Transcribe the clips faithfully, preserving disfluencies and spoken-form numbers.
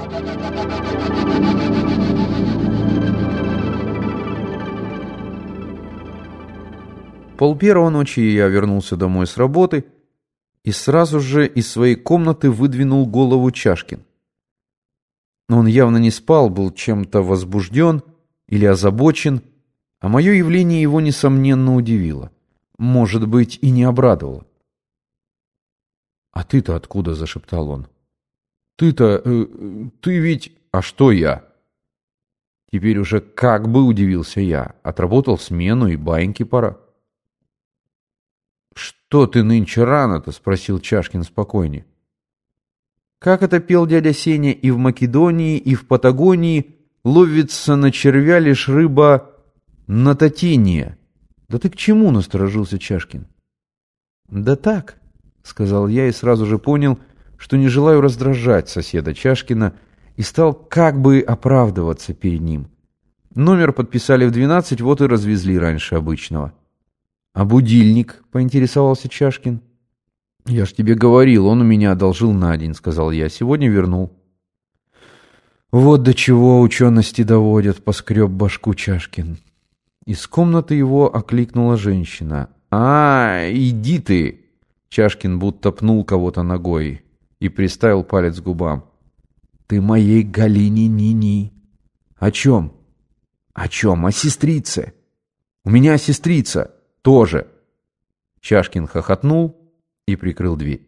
Пол первого ночи я вернулся домой с работы и сразу же из своей комнаты выдвинул голову Чашкин. Он явно не спал, был чем-то возбужден или озабочен, а мое явление его, несомненно, удивило. Может быть, и не обрадовало. «А ты-то откуда?» — зашептал он. «Ты-то... Э, ты ведь... А что я?» Теперь уже как бы удивился я. Отработал смену, и баиньки пора. «Что ты нынче рано-то?» — спросил Чашкин спокойнее. Как это пел дядя Сеня: и в Македонии, и в Патагонии ловится на червя лишь рыба на татение. Да ты к чему? — насторожился Чашкин. Да так, — сказал я и сразу же понял, что не желаю раздражать соседа Чашкина, и стал как бы оправдываться перед ним. Номер подписали в двенадцать, вот и развезли раньше обычного. А будильник? — поинтересовался Чашкин. «Я ж тебе говорил, он у меня одолжил на день», — сказал я. «Сегодня вернул». «Вот до чего учености доводят», — поскреб башку Чашкин. Из комнаты его окликнула женщина. «А, иди ты!» Чашкин будто пнул кого-то ногой и приставил палец к губам. «Ты моей Галине ни-ни». «О чем?» «О чем? О сестрице». «У меня сестрица тоже». Чашкин хохотнул и прикрыл дверь.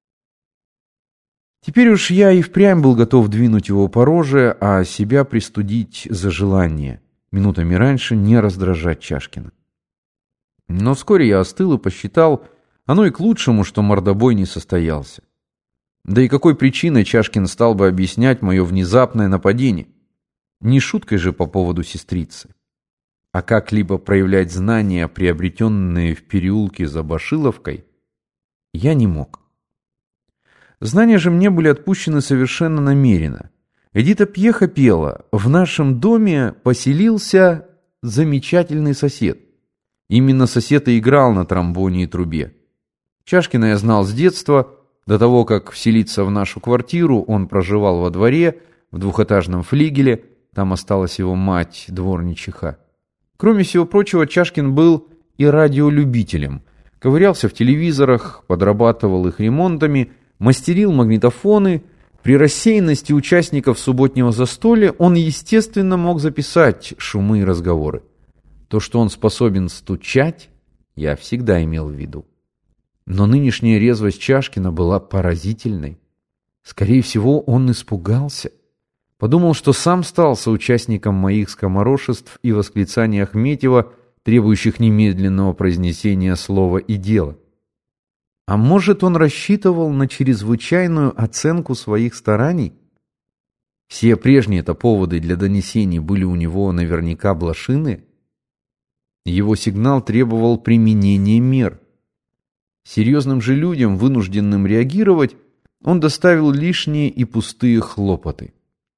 Теперь уж я и впрямь был готов двинуть его по роже, а себя пристудить за желание, минутами раньше не раздражать Чашкина. Но вскоре я остыл и посчитал, оно и к лучшему, что мордобой не состоялся. Да и какой причиной Чашкин стал бы объяснять мое внезапное нападение? Не шуткой же по поводу сестрицы. А как-либо проявлять знания, приобретенные в переулке за Башиловкой, я не мог. Знания же мне были отпущены совершенно намеренно. Эдита Пьеха пела: «В нашем доме поселился замечательный сосед». Именно сосед и играл на тромбоне и трубе. Чашкина я знал с детства. До того, как вселиться в нашу квартиру, он проживал во дворе, в двухэтажном флигеле. Там осталась его мать, дворничиха. Кроме всего прочего, Чашкин был и радиолюбителем. Ковырялся в телевизорах, подрабатывал их ремонтами, мастерил магнитофоны. При рассеянности участников субботнего застолья он, естественно, мог записать шумы и разговоры. То, что он способен стучать, я всегда имел в виду. Но нынешняя резвость Чашкина была поразительной. Скорее всего, он испугался. Подумал, что сам стал соучастником моих скоморошеств и восклицаний Ахметьева, требующих немедленного произнесения слова и дела. А может, он рассчитывал на чрезвычайную оценку своих стараний? Все прежние-то поводы для донесений были у него наверняка блошиные. Его сигнал требовал применения мер. Серьезным же людям, вынужденным реагировать, он доставил лишние и пустые хлопоты.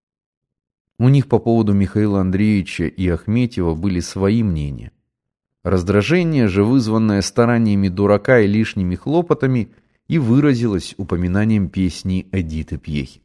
У них по поводу Михаила Андреевича и Ахметьева были свои мнения. Раздражение же, вызванное стараниями дурака и лишними хлопотами, и выразилось упоминанием песни Эдиты Пьехи.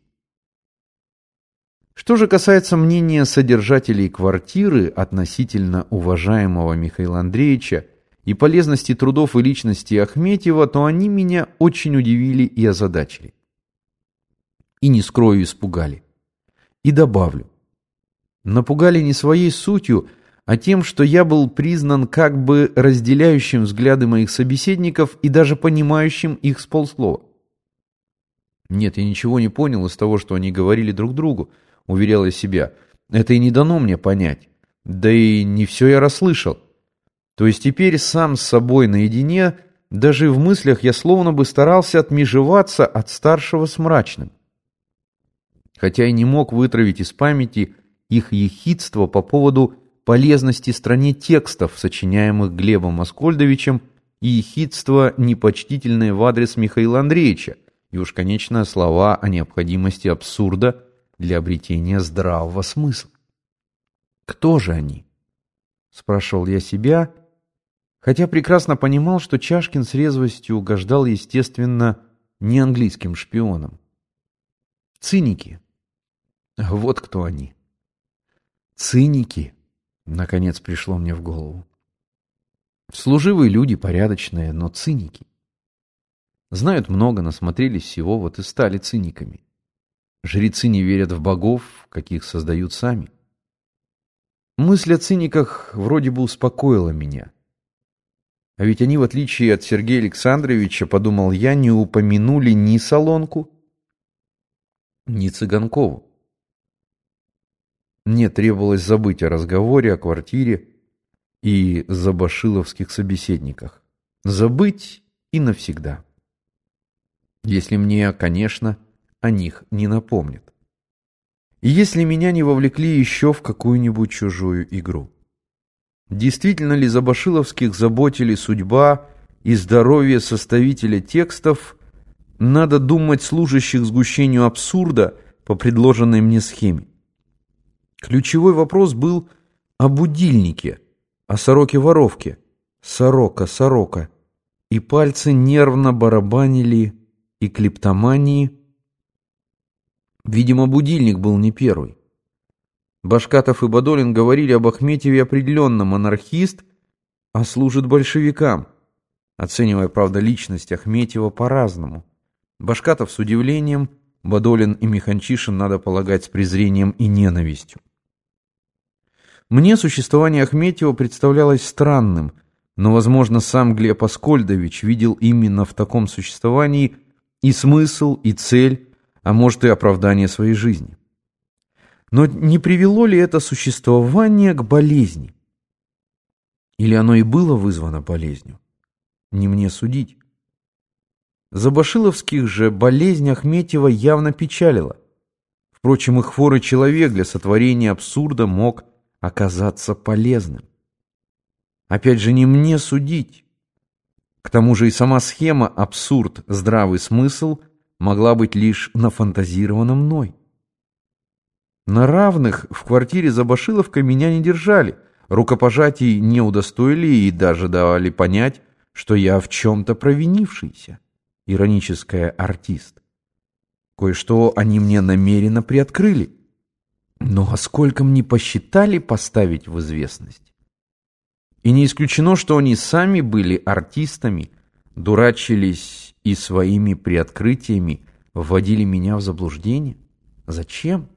Что же касается мнения содержателей квартиры относительно уважаемого Михаила Андреевича и полезности трудов и личности Ахметьева, то они меня очень удивили и озадачили. И, не скрою, испугали. И добавлю. Напугали не своей сутью, а тем, что я был признан как бы разделяющим взгляды моих собеседников и даже понимающим их с полслова. Нет, я ничего не понял из того, что они говорили друг другу, уверял я себя. Это и не дано мне понять. Да и не все я расслышал. То есть теперь сам с собой наедине, даже в мыслях я словно бы старался отмежеваться от старшего с мрачным. Хотя и не мог вытравить из памяти их ехидство по поводу полезности стране текстов, сочиняемых Глебом Аскольдовичем, и ехидство непочтительное в адрес Михаила Андреевича, и уж, конечно, слова о необходимости абсурда для обретения здравого смысла. Кто же они? Спрашивал я себя, хотя прекрасно понимал, что Чашкин с резвостью угождал, естественно, не английским шпионам. Циники. Вот кто они. Циники, наконец пришло мне в голову. Служивые люди, порядочные, но циники. Знают много, насмотрелись всего, вот и стали циниками. Жрецы не верят в богов, каких создают сами. Мысль о циниках вроде бы успокоила меня. А ведь они, в отличие от Сергея Александровича, подумал я, не упомянули ни Солонку, ни Цыганкову. Мне требовалось забыть о разговоре, о квартире и забашиловских собеседниках. Забыть и навсегда. Если мне, конечно, о них не напомнят. И если меня не вовлекли еще в какую-нибудь чужую игру. Действительно ли забашиловских заботили судьба и здоровье составителя текстов, надо думать, служащих сгущению абсурда по предложенной мне схеме? Ключевой вопрос был о будильнике, о сороке-воровке. Сорока, сорока. И пальцы нервно барабанили, и клептомании. Видимо, будильник был не первый. Башкатов и Бадолин говорили об Ахметьеве определенно монархист, а служит большевикам, оценивая, правда, личность Ахметьева по-разному. Башкатов с удивлением, Бадолин и Миханчишин, надо полагать, с презрением и ненавистью. Мне существование Ахметьева представлялось странным, но, возможно, сам Глеб Аскольдович видел именно в таком существовании и смысл, и цель, а может и оправдание своей жизни. Но не привело ли это существование к болезни? Или оно и было вызвано болезнью? Не мне судить. Забашиловских же болезнь Ахметьева явно печалила. Впрочем, и хворый человек для сотворения абсурда мог оказаться полезным. Опять же, не мне судить. К тому же и сама схема «абсурд, здравый смысл» могла быть лишь нафантазирована мной. На равных в квартире Забашиловка меня не держали, рукопожатий не удостоили и даже давали понять, что я в чем-то провинившийся, ироническая артист. Кое-что они мне намеренно приоткрыли. Но а сколько мне посчитали поставить в известность? И не исключено, что они сами были артистами, дурачились и своими приоткрытиями вводили меня в заблуждение. Зачем?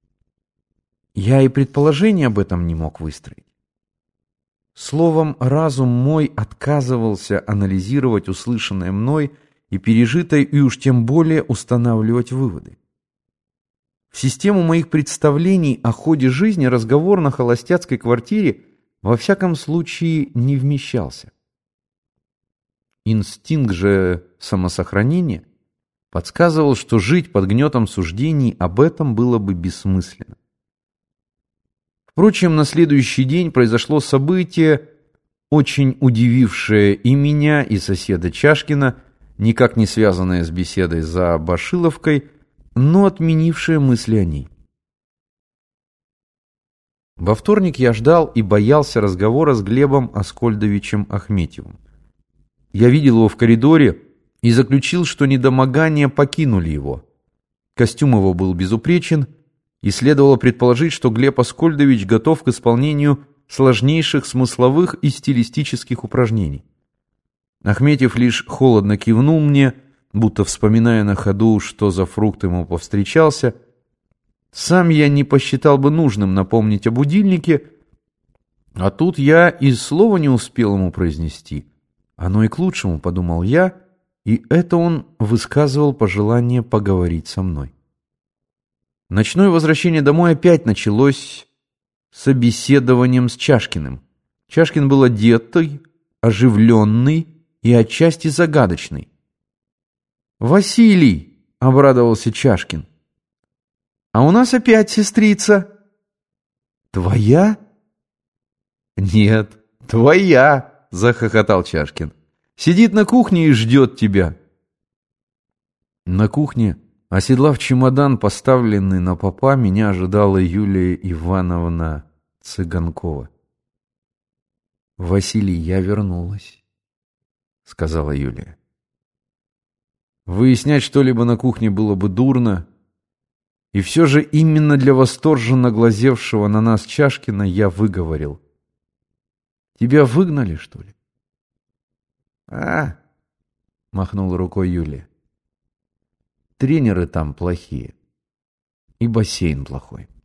Я и предположения об этом не мог выстроить. Словом, разум мой отказывался анализировать услышанное мной и пережитое, и уж тем более устанавливать выводы. В систему моих представлений о ходе жизни разговор на холостяцкой квартире во всяком случае не вмещался. Инстинкт же самосохранения подсказывал, что жить под гнетом суждений об этом было бы бессмысленно. Впрочем, на следующий день произошло событие, очень удивившее и меня, и соседа Чашкина, никак не связанное с беседой за Башиловкой, но отменившее мысли о ней. Во вторник я ждал и боялся разговора с Глебом Аскольдовичем Ахметьевым. Я видел его в коридоре и заключил, что недомогания покинули его. Костюм его был безупречен, и следовало предположить, что Глеб Аскольдович готов к исполнению сложнейших смысловых и стилистических упражнений. Ахметьев лишь холодно кивнул мне, будто вспоминая на ходу, что за фрукт ему повстречался. Сам я не посчитал бы нужным напомнить о будильнике, а тут я и слова не успел ему произнести. Оно и к лучшему, подумал я, и это он высказывал пожелание поговорить со мной. Ночное возвращение домой опять началось собеседованием с Чашкиным. Чашкин был одетый, оживленный и отчасти загадочный. «Василий!» — обрадовался Чашкин. «А у нас опять сестрица». «Твоя?» «Нет, твоя!» — захохотал Чашкин. «Сидит на кухне и ждет тебя». На кухне, оседлав чемодан, поставленный на попа, меня ожидала Юлия Ивановна Цыганкова. «Василий, я вернулась», — сказала Юлия. Выяснять что-либо на кухне было бы дурно, И все же именно для восторженно глазевшего на нас Чашкина я выговорил: «Тебя выгнали, что ли?» «А, — махнула рукой Юлия, — тренеры там плохие, и бассейн плохой».